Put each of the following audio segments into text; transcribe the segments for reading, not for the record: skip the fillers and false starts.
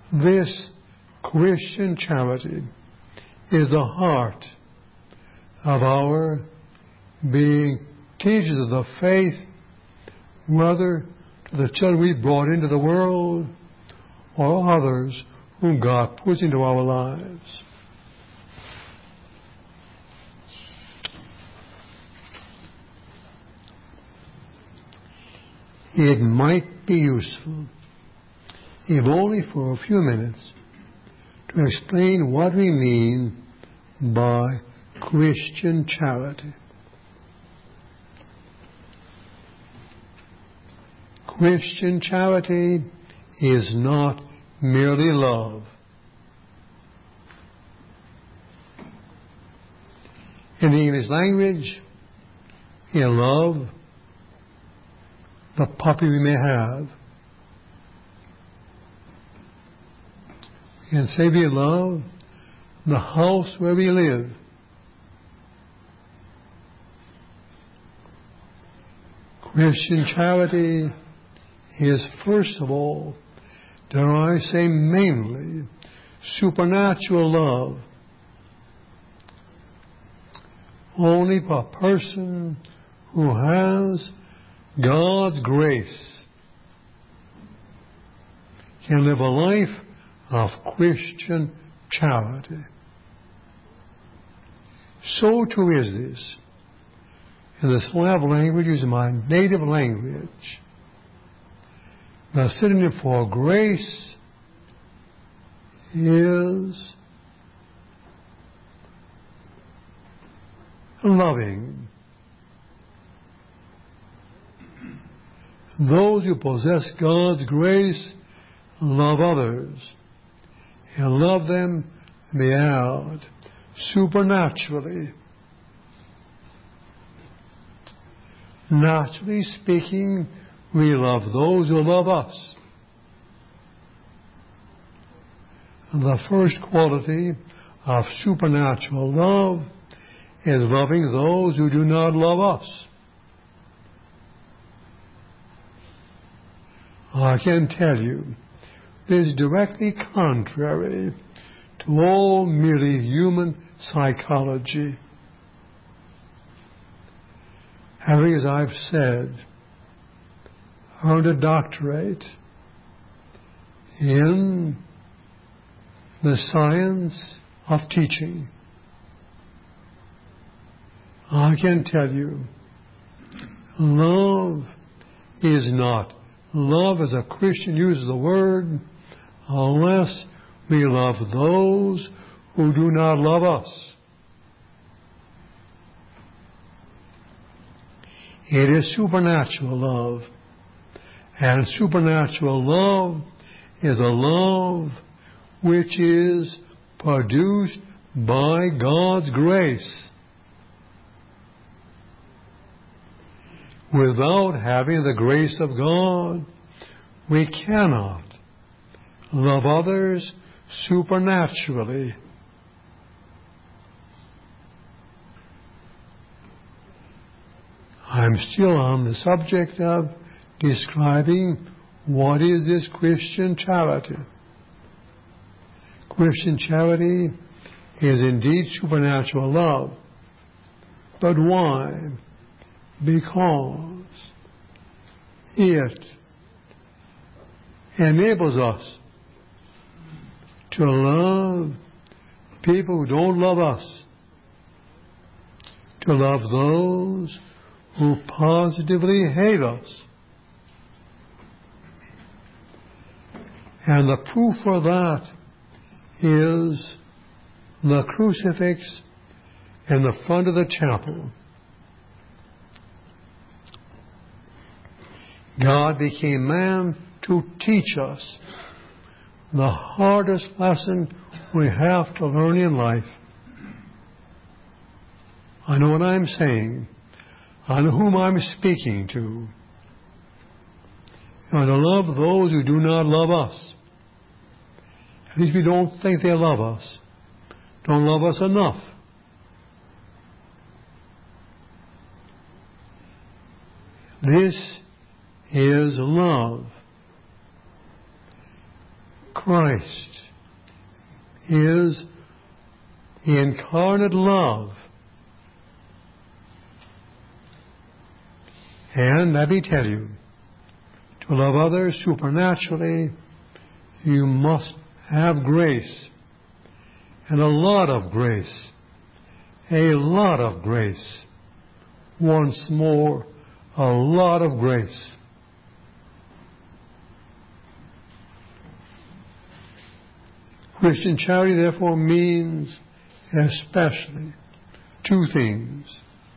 This Christian charity is the heart of our being teachers of the faith, whether to the children we brought into the world or others whom God puts into our lives. It might be useful, if only for a few minutes, to explain what we mean by Christian charity. Christian charity is not merely love. In the English language, in love, the puppy we may have. We can say we love the house where we live. Christian charity is, first of all, dare I say mainly, supernatural love. Only a person who has God's grace can live a life of Christian charity. So too is this in the Slav language, is my native language. The synonym for grace is loving. Those who possess God's grace love others and love them beyond, supernaturally. Naturally speaking, we love those who love us. The first quality of supernatural love is loving those who do not love us. I can tell you, this is directly contrary to all merely human psychology. Having, as I've said, earned a doctorate in the science of teaching, I can tell you, love is not love as a Christian uses the word unless we love those who do not love us. It is supernatural love. And supernatural love is a love which is produced by God's grace. Without having the grace of God, we cannot love others supernaturally. I'm still on the subject of describing what is this Christian charity. Christian charity is indeed supernatural love. But why? Because it enables us to love people who don't love us, to love those who positively hate us. And the proof for that is the crucifix in the front of the chapel. God became man to teach us the hardest lesson we have to learn in life. I know what I'm saying. I know whom I'm speaking to. And to love those who do not love us. At least we don't think they love us. Don't love us enough. This is love. Christ is incarnate love. And let me tell you, to love others supernaturally, you must have grace. And a lot of grace. A lot of grace. Once more, a lot of grace. Christian charity, therefore, means especially two things.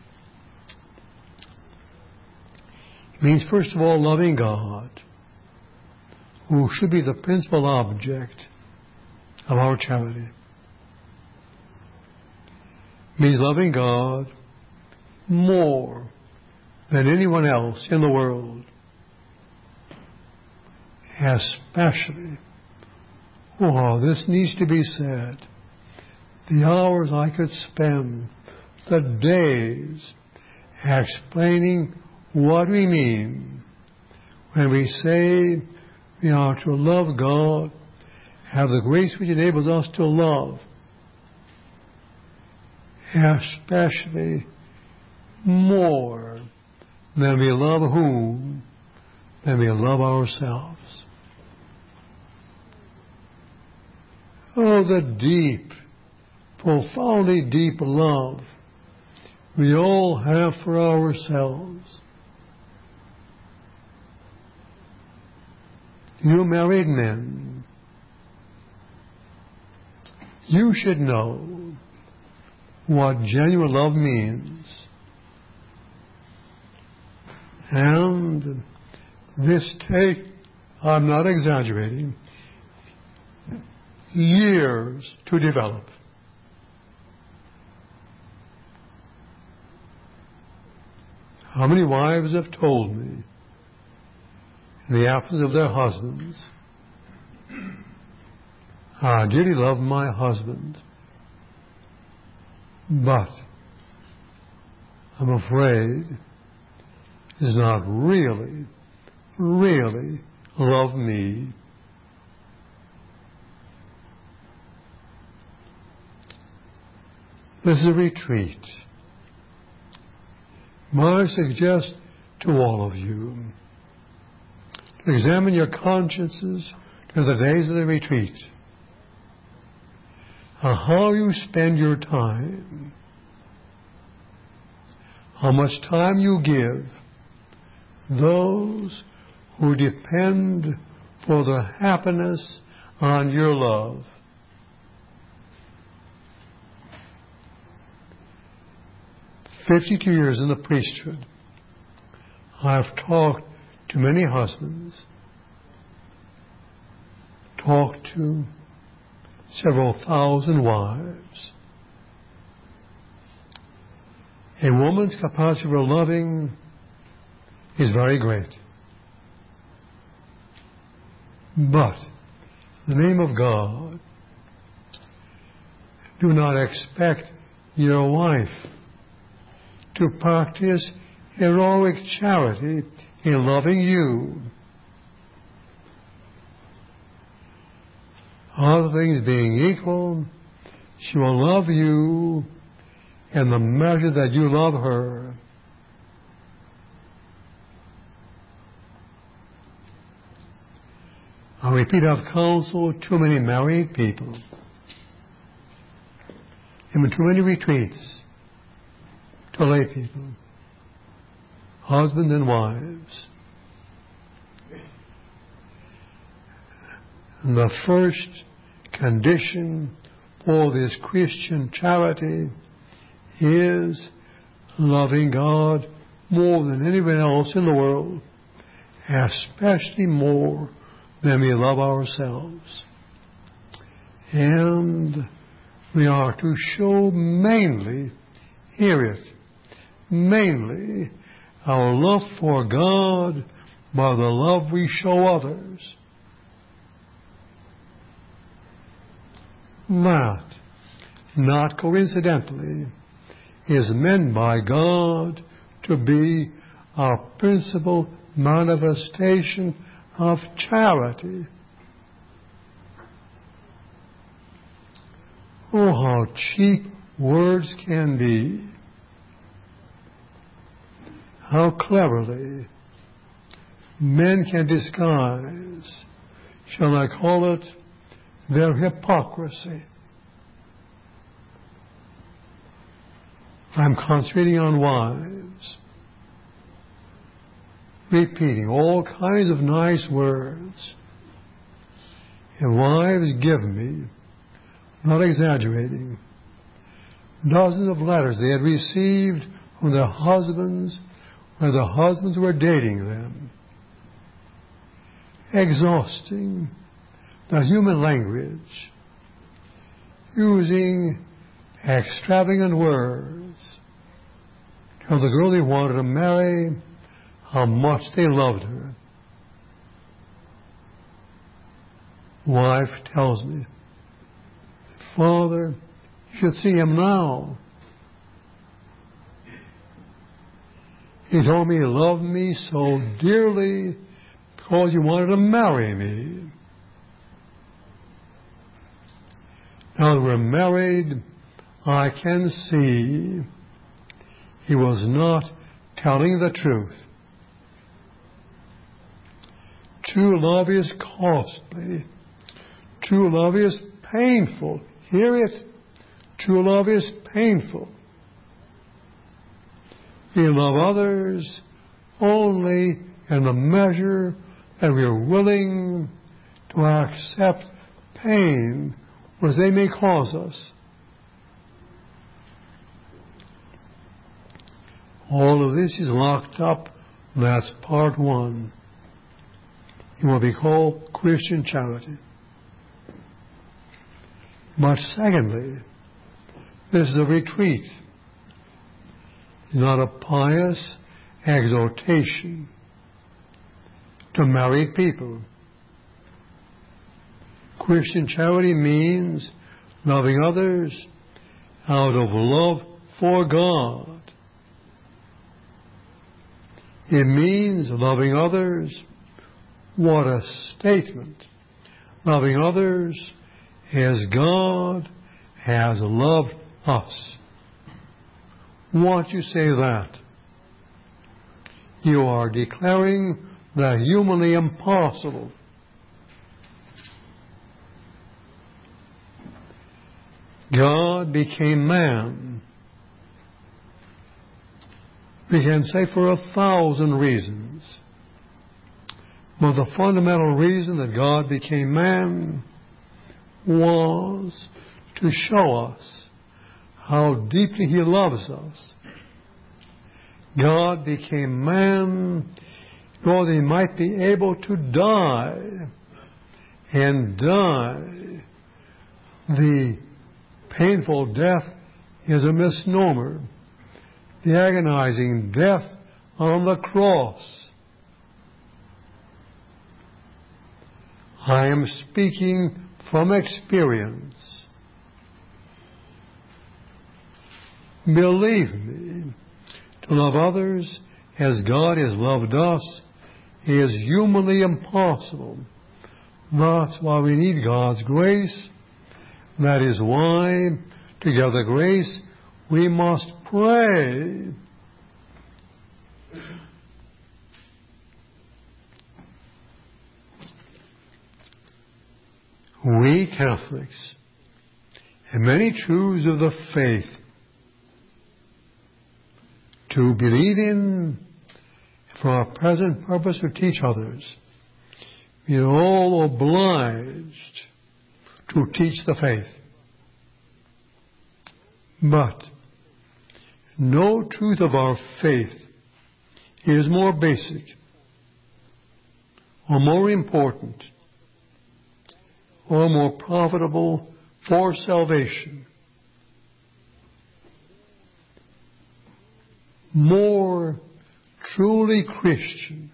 It means, first of all, loving God, who should be the principal object of our charity. It means loving God more than anyone else in the world, especially, this needs to be said, the hours I could spend, the days, explaining what we mean when we say we are to love God, have the grace which enables us to love, especially more than we love whom? Than we love ourselves. Oh, the deep, profoundly deep love we all have for ourselves. You married men, you should know what genuine love means. And this I'm not exaggerating, years to develop. How many wives have told me, in the absence of their husbands, I dearly love my husband, but I'm afraid he does not really love me. This is a retreat. I suggest to all of you to examine your consciences to the days of the retreat. How you spend your time, how much time you give those who depend for their happiness on your love. "52 years in the priesthood, I've talked to many husbands, talked to several thousand wives. A woman's capacity for loving is very great. But, in the name of God, do not expect your wife to practice heroic charity in loving you. Other things being equal, she will love you in the measure that you love her. I repeat, I've counseled too many married people, and too many retreats to lay people, husbands and wives. And the first condition for this Christian charity is loving God more than anyone else in the world, especially more than we love ourselves. And we are to show mainly, hear it, mainly our love for God by the love we show others. That, not coincidentally, is meant by God to be our principal manifestation of charity. Oh, how cheap words can be. How cleverly men can disguise, shall I call it, their hypocrisy. I'm concentrating on wives, repeating all kinds of nice words. And wives give me, not exaggerating, dozens of letters they had received from their husbands where the husbands were dating them, exhausting the human language, using extravagant words, tell the girl they wanted to marry how much they loved her. Wife tells me, Father, you should see him now. He told me he loved me so dearly because he wanted to marry me. Now that we're married, I can see he was not telling the truth. True love is costly. True love is painful. Hear it. True love is painful. We love others only in the measure that we are willing to accept pain which they may cause us. All of this is locked up. That's part one. It will be called Christian charity. But secondly, this is a retreat. It's not a pious exhortation to married people. Christian charity means loving others out of love for God. It means loving others. What a statement. Loving others as God has loved us. Once you say that, you are declaring the humanly impossible. God became man. We can say for 1,000 reasons. But the fundamental reason that God became man was to show us how deeply He loves us. God became man so that He might be able to die, and die. The painful death is a misnomer. The agonizing death on the cross. I am speaking from experience. Believe me, to love others as God has loved us is humanly impossible. That's why we need God's grace. That is why, to get the grace, we must pray. We Catholics have many truths of the faith to believe in, for our present purpose to teach others. We are all obliged to teach the faith. But no truth of our faith is more basic or more important or more profitable for salvation, more truly Christian,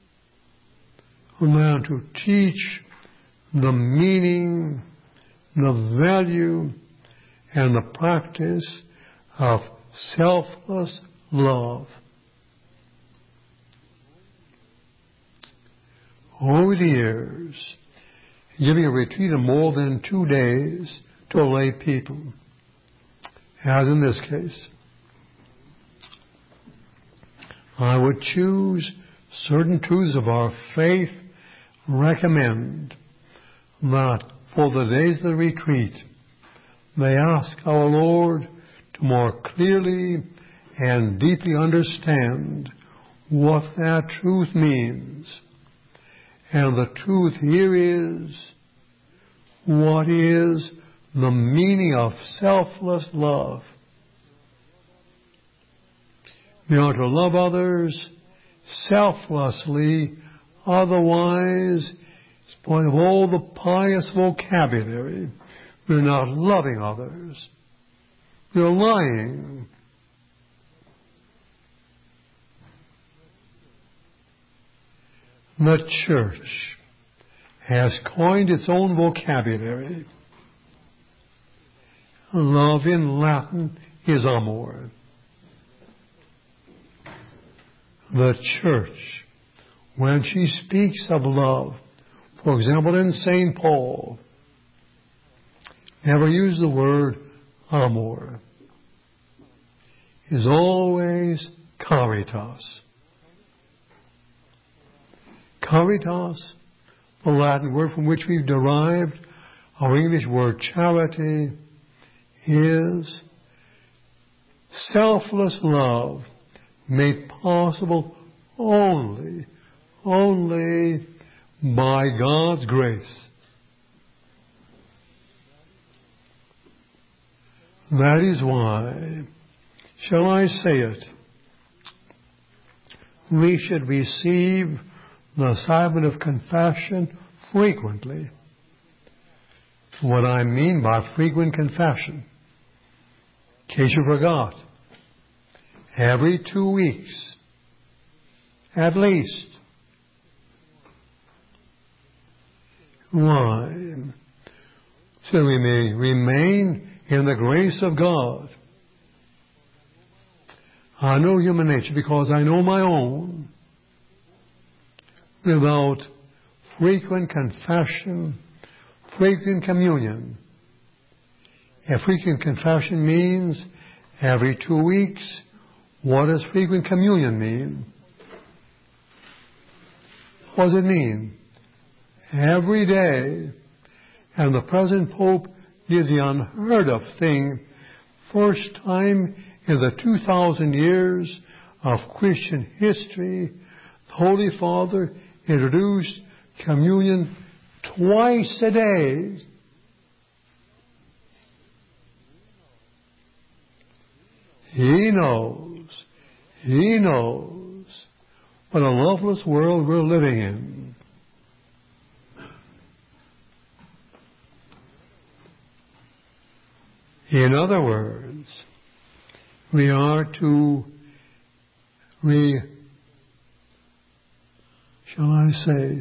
than to teach the meaning, the value, and the practice of selfless love. Over the years, giving a retreat of more than 2 days to lay people, as in this case. I would choose certain truths of our faith, recommend that for the days of the retreat, they ask our Lord to more clearly and deeply understand what that truth means. And the truth here is, what is the meaning of selfless love? We are to love others selflessly, otherwise, in spite of all the pious vocabulary, we're not loving others. We're lying. The church has coined its own vocabulary. Love in Latin is amor. The church, when she speaks of love, for example in St. Paul, never use the word amor. Is always caritas. Caritas, the Latin word from which we've derived our English word charity, is selfless love made possible only by God's grace. That is why, shall I say it, we should receive the sacrament of confession frequently. What I mean by frequent confession, in case you forgot, every 2 weeks, at least. Why? So we may remain in the grace of God. I know human nature because I know my own. Without frequent confession, frequent communion. If frequent confession means every 2 weeks, what does frequent communion mean? What does it mean? Every day. And the present Pope did the unheard of thing. First time in the 2,000 years of Christian history, the Holy Father introduced communion twice a day. He knows what a loveless world we're living in. In other words, we are to shall I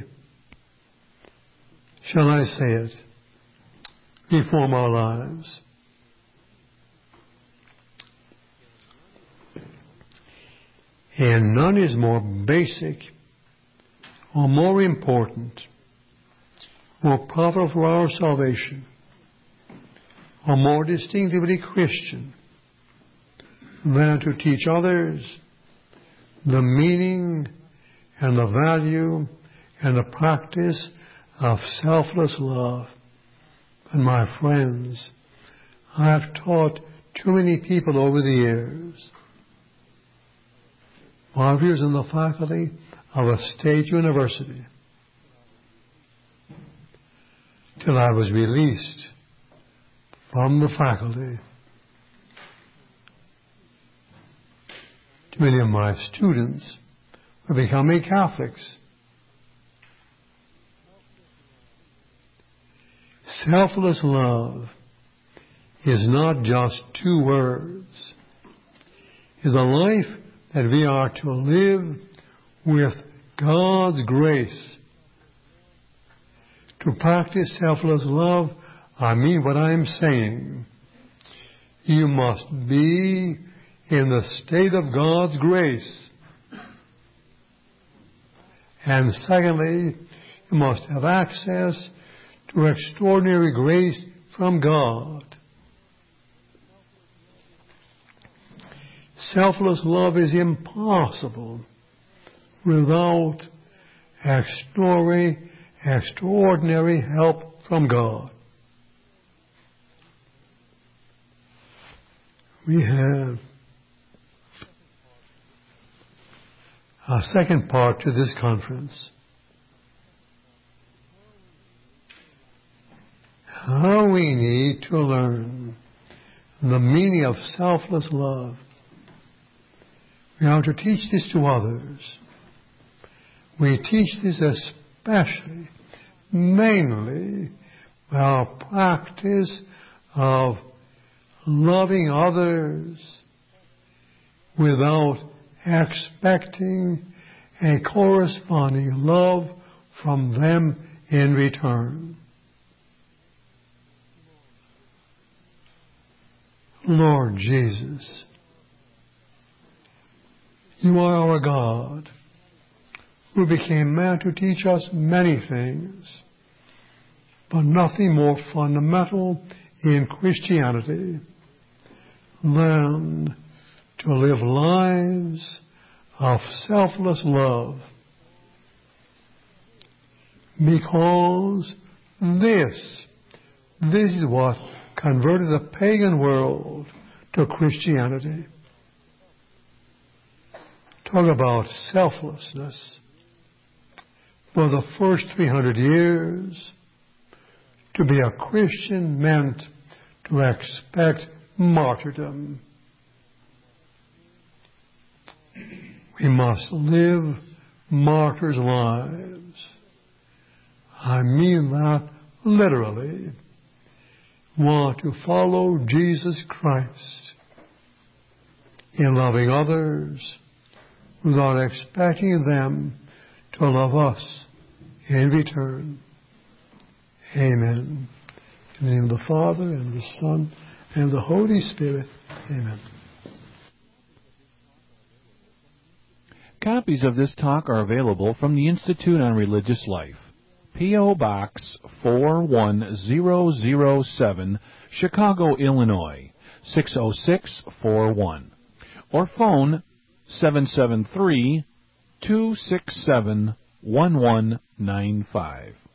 say it, reform our lives. And none is more basic or more important, more profitable for our salvation, or more distinctively Christian than to teach others the meaning and the value and the practice of selfless love. And my friends, I have taught too many people over the years. 5 years in the faculty of a state university, till I was released from the faculty. Too many of my students were becoming Catholics. Selfless love is not just 2 words. It's a life that we are to live with God's grace. To practice selfless love, I mean what I'm saying. You must be in the state of God's grace. And secondly, you must have access to extraordinary grace from God. Selfless love is impossible without extraordinary help from God. We have a second part to this conference. How we need to learn the meaning of selfless love. We are to teach this to others. We teach this especially, mainly, by our practice of loving others without expecting a corresponding love from them in return. Lord Jesus, you are our God, who became man to teach us many things, but nothing more fundamental in Christianity than to live lives of selfless love, because this is what converted the pagan world to Christianity. Talk about selflessness. For the first 300 years, to be a Christian meant to expect martyrdom. We must live martyrs' lives. I mean that literally. Want to follow Jesus Christ in loving others without expecting them to love us in return. Amen. In the name of the Father, and the Son, and the Holy Spirit. Amen. Copies of this talk are available from the Institute on Religious Life. P.O. Box 41007, Chicago, Illinois, 60641. Or phone 773-267-1195.